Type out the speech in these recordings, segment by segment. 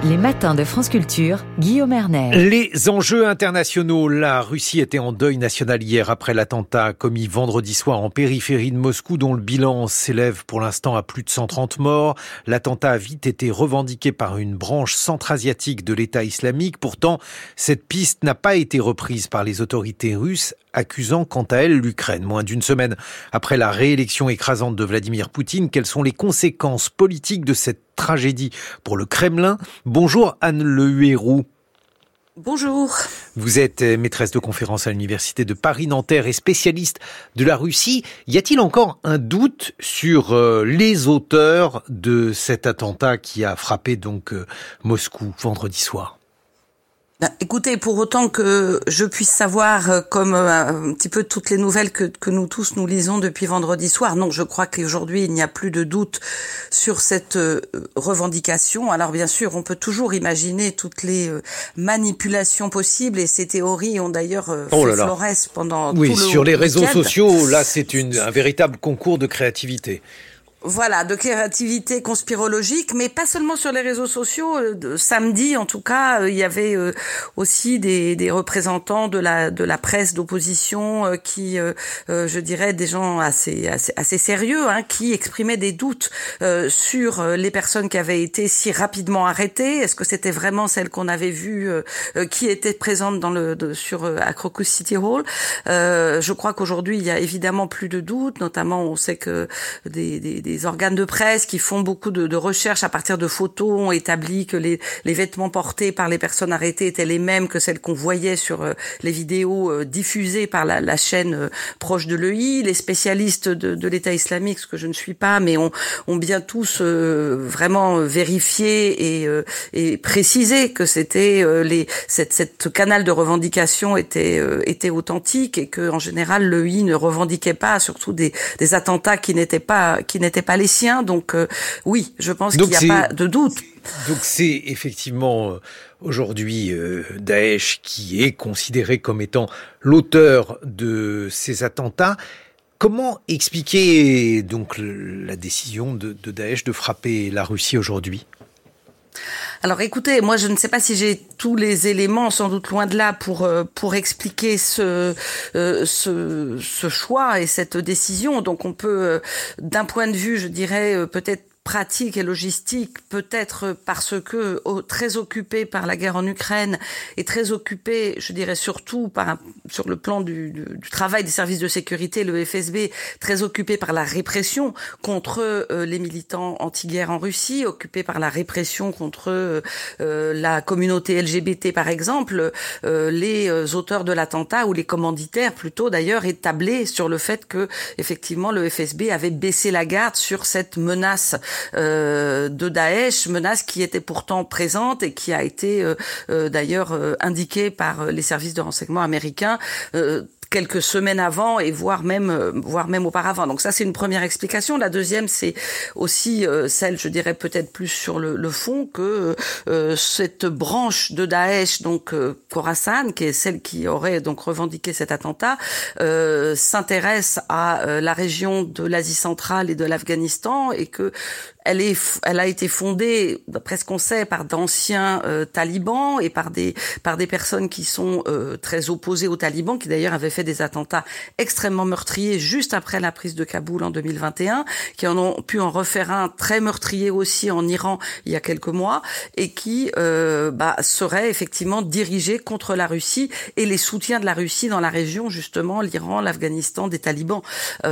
Les matins de France Culture, Guillaume Erner. Les enjeux internationaux. La Russie était en deuil national hier après l'attentat commis vendredi soir en périphérie de Moscou, dont le bilan s'élève pour l'instant à plus de 130 morts. L'attentat a vite été revendiqué par une branche centra-asiatique de l'État islamique. Pourtant, cette piste n'a pas été reprise par les autorités russes, accusant quant à elle l'Ukraine. Moins d'une semaine après la réélection écrasante de Vladimir Poutine, quelles sont les conséquences politiques de cette tragédie pour le Kremlin? Bonjour Anne Le Huérou. Bonjour. Vous êtes maîtresse de conférence à l'université de Paris-Nanterre et spécialiste de la Russie. Y a-t-il encore un doute sur les auteurs de cet attentat qui a frappé donc Moscou vendredi soir? Écoutez, pour autant que je puisse savoir, comme un petit peu toutes les nouvelles que nous tous nous lisons depuis vendredi soir, non, je crois qu'aujourd'hui il n'y a plus de doute sur cette revendication. Alors bien sûr, on peut toujours imaginer toutes les manipulations possibles, et ces théories ont d'ailleurs fait florès pendant tout le week-end. Oui, sur les réseaux sociaux, là c'est un véritable concours de créativité. Voilà, de créativité conspirologique, mais pas seulement sur les réseaux sociaux. Samedi, en tout cas, il y avait aussi des représentants de la presse d'opposition qui, je dirais, des gens assez sérieux, qui exprimaient des doutes sur les personnes qui avaient été si rapidement arrêtées. Est-ce que c'était vraiment celles qu'on avait vues qui étaient présentes à Crocus City Hall? Je crois qu'aujourd'hui, il y a évidemment plus de doutes. Notamment, on sait que des organes de presse qui font beaucoup de recherches à partir de photos ont établi que les vêtements portés par les personnes arrêtées étaient les mêmes que celles qu'on voyait sur les vidéos diffusées par la chaîne proche de l'EI. Les spécialistes de l'État islamique, ce que je ne suis pas, mais ont bien tous vraiment vérifié et précisé que c'était cette canal de revendication était authentique, et que en général l'EI ne revendiquait pas, surtout des attentats qui n'étaient pas les siens. Donc oui, je pense qu'il n'y a pas de doute. Donc c'est effectivement aujourd'hui Daesh qui est considéré comme étant l'auteur de ces attentats. Comment expliquer donc la décision de Daesh de frapper la Russie aujourd'hui ? Alors écoutez, moi je ne sais pas si j'ai tous les éléments, sans doute loin de là, pour expliquer ce choix et cette décision. Donc on peut, d'un point de vue, je dirais, peut-être pratique et logistique, peut-être parce que très occupé par la guerre en Ukraine et très occupé, je dirais surtout sur le plan du travail des services de sécurité, le FSB, très occupé par la répression contre les militants anti-guerre en Russie, occupé par la répression contre la communauté LGBT par exemple, les auteurs de l'attentat, ou les commanditaires plutôt d'ailleurs, établaient sur le fait que effectivement le FSB avait baissé la garde sur cette menace de Daesh, menace qui était pourtant présente et qui a été d'ailleurs indiquée par les services de renseignement américains quelques semaines avant, et voire même auparavant. Donc ça, c'est une première explication. La deuxième, c'est aussi celle, je dirais peut-être plus sur le fond, que cette branche de Daesh, donc Khorasan, qui est celle qui aurait donc revendiqué cet attentat, s'intéresse à la région de l'Asie centrale et de l'Afghanistan, et que elle a été fondée, d'après ce qu'on sait, par d'anciens talibans et par des personnes qui sont très opposées aux talibans, qui d'ailleurs avaient fait des attentats extrêmement meurtriers juste après la prise de Kaboul en 2021, qui en ont pu en refaire un très meurtrier aussi en Iran il y a quelques mois, et qui serait effectivement dirigé contre la Russie et les soutiens de la Russie dans la région, justement l'Iran, l'Afghanistan, des talibans,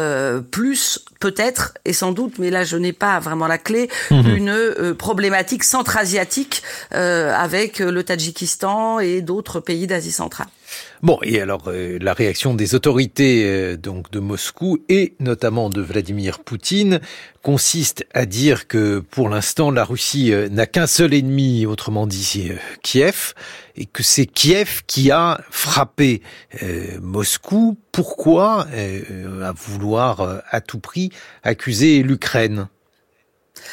plus peut-être et sans doute, mais là je n'ai pas vraiment la clé, une problématique centra-asiatique avec le Tadjikistan et d'autres pays d'Asie centrale. Bon, et alors la réaction des autorités donc de Moscou et notamment de Vladimir Poutine consiste à dire que pour l'instant la Russie n'a qu'un seul ennemi, autrement dit Kiev, et que c'est Kiev qui a frappé Moscou. Pourquoi à vouloir à tout prix accuser l'Ukraine ?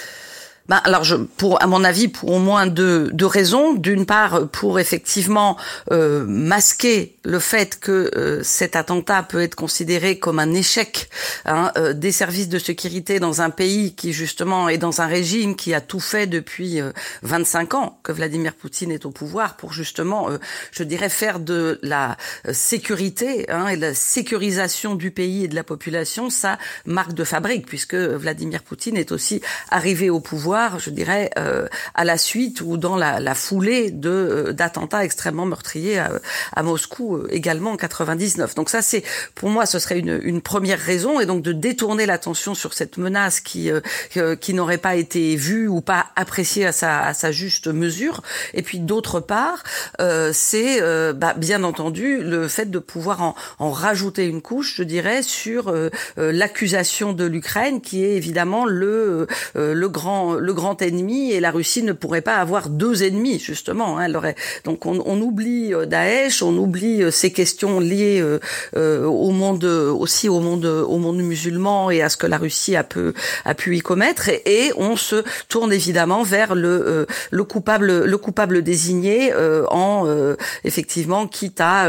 Alors, à mon avis, pour au moins deux raisons. D'une part, pour effectivement masquer le fait que cet attentat peut être considéré comme un échec des services de sécurité dans un pays qui justement est dans un régime qui a tout fait depuis 25 ans que Vladimir Poutine est au pouvoir pour justement, je dirais, faire de la sécurité et de la sécurisation du pays et de la population sa marque de fabrique, puisque Vladimir Poutine est aussi arrivé au pouvoir, je dirais, à la suite ou dans la foulée d'attentats extrêmement meurtriers à Moscou également en 99. Donc ça, pour moi, ce serait une première raison, et donc de détourner l'attention sur cette menace qui n'aurait pas été vue ou pas appréciée à sa juste mesure. Et puis d'autre part, c'est bien entendu le fait de pouvoir en rajouter une couche, je dirais, sur l'accusation de l'Ukraine, qui est évidemment le grand ennemi, et la Russie ne pourrait pas avoir deux ennemis, justement. Donc on oublie Daesh, on oublie ces questions liées au monde musulman et à ce que la Russie a pu y commettre, et on se tourne évidemment vers le coupable désigné, effectivement, quitte à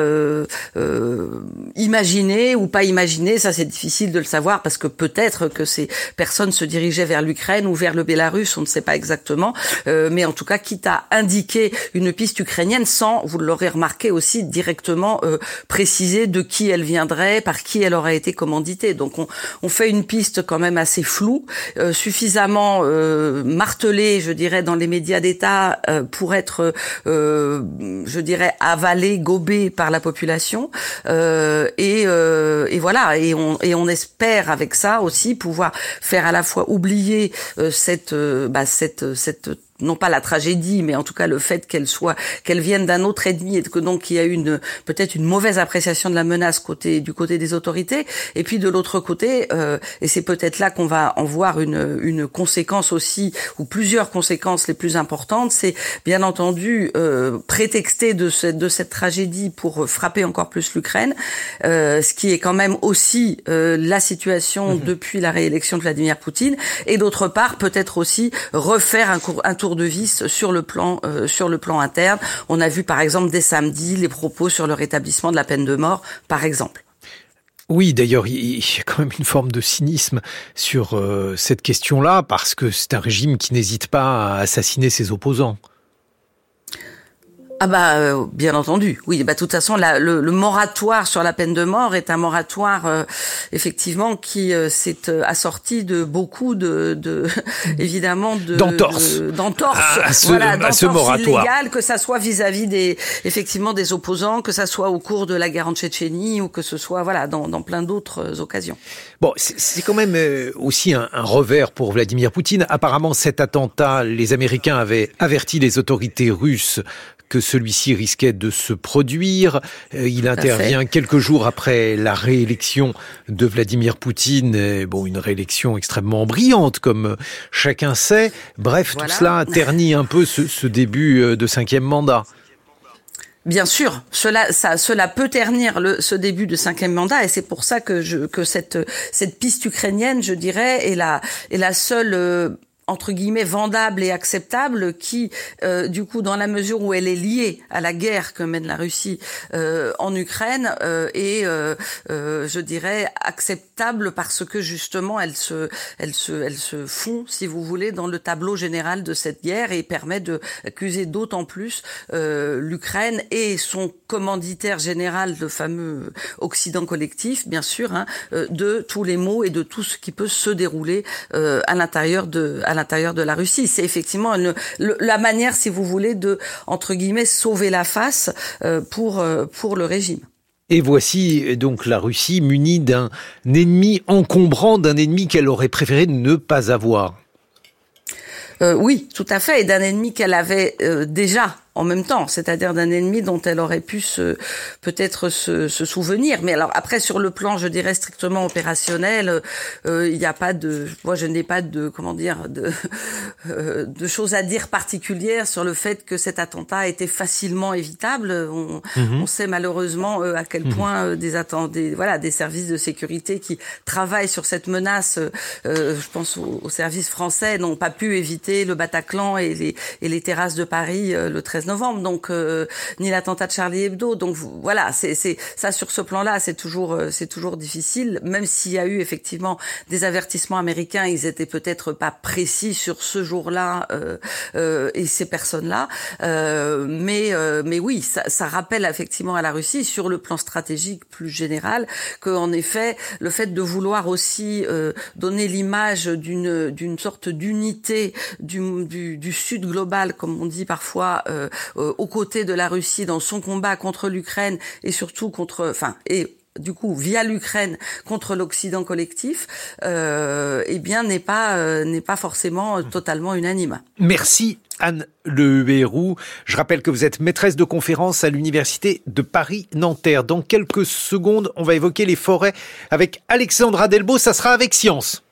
imaginer ou pas imaginer, ça c'est difficile de le savoir, parce que peut-être que ces personnes se dirigeaient vers l'Ukraine ou vers le Bélarus, on ne sait pas exactement, mais en tout cas quitte à indiquer une piste ukrainienne sans, vous l'aurez remarqué aussi, directement préciser de qui elle viendrait, par qui elle aurait été commanditée. Donc on fait une piste quand même assez floue, suffisamment martelée, je dirais, dans les médias d'État pour être, je dirais, avalée, gobée par la population, et voilà, et on espère avec ça aussi pouvoir faire à la fois oublier cette non pas la tragédie, mais en tout cas le fait qu'elle vienne d'un autre ennemi, et que donc il y a peut-être une mauvaise appréciation de la menace du côté des autorités, et puis de l'autre côté, et c'est peut-être là qu'on va en voir une conséquence aussi, ou plusieurs conséquences les plus importantes, c'est bien entendu prétexter de cette tragédie pour frapper encore plus l'Ukraine, ce qui est quand même aussi la situation depuis la réélection de Vladimir Poutine, et d'autre part peut-être aussi refaire un tour de vis sur le plan interne. On a vu par exemple dès samedi les propos sur le rétablissement de la peine de mort, par exemple. Oui, d'ailleurs, il y a quand même une forme de cynisme sur cette question-là, parce que c'est un régime qui n'hésite pas à assassiner ses opposants. Bien entendu. Oui, de toute façon, le moratoire sur la peine de mort est un moratoire effectivement qui s'est assorti de beaucoup évidemment d'entorses. À ce moratoire illégal, que ça soit vis-à-vis des opposants, que ça soit au cours de la guerre en Tchétchénie, ou que ce soit dans plein d'autres occasions. Bon, c'est quand même aussi un revers pour Vladimir Poutine. Apparemment, cet attentat, les Américains avaient averti les autorités russes que celui-ci risquait de se produire. Il intervient quelques jours après la réélection de Vladimir Poutine. Une réélection extrêmement brillante, comme chacun sait. Bref, voilà. Tout cela ternit un peu ce début de 5e mandat. Bien sûr, cela peut ternir ce début de 5e mandat, et c'est pour ça que cette piste ukrainienne, je dirais, est la seule entre guillemets vendable et acceptable, qui du coup, dans la mesure où elle est liée à la guerre que mène la Russie en Ukraine, est je dirais acceptable, parce que justement elle se fond, si vous voulez, dans le tableau général de cette guerre, et permet d'accuser d'autant plus l'Ukraine et son commanditaire général, le fameux Occident collectif, bien sûr, de tous les maux et de tout ce qui peut se dérouler à l'intérieur de la Russie. C'est effectivement la manière, si vous voulez, de, entre guillemets, sauver la face pour le régime. Et voici donc la Russie munie d'un ennemi encombrant, d'un ennemi qu'elle aurait préféré ne pas avoir. Oui, tout à fait, et d'un ennemi qu'elle avait déjà en même temps, c'est-à-dire d'un ennemi dont elle aurait pu peut-être se souvenir. Mais alors après, sur le plan, je dirais strictement opérationnel, il n'y a pas moi je n'ai pas de choses à dire particulières sur le fait que cet attentat était facilement évitable. On sait malheureusement à quel point des services de sécurité qui travaillent sur cette menace, je pense aux services français, n'ont pas pu éviter le Bataclan et les terrasses de Paris le 13 novembre, donc ni l'attentat de Charlie Hebdo. Donc voilà, c'est ça, sur ce plan-là, c'est toujours difficile, même s'il y a eu effectivement des avertissements américains, ils étaient peut-être pas précis sur ce jour-là et ces personnes-là, mais oui, ça rappelle effectivement à la Russie, sur le plan stratégique plus général, qu'en effet, le fait de vouloir aussi donner l'image d'une sorte d'unité du Sud global, comme on dit parfois, aux côtés de la Russie dans son combat contre l'Ukraine et surtout du coup, via l'Ukraine contre l'Occident collectif, n'est pas forcément totalement unanime. Merci Anne Le Héroux. Je rappelle que vous êtes maîtresse de conférence à l'Université de Paris-Nanterre. Dans quelques secondes, on va évoquer les forêts avec Alexandra Delbo. Ça sera avec Science.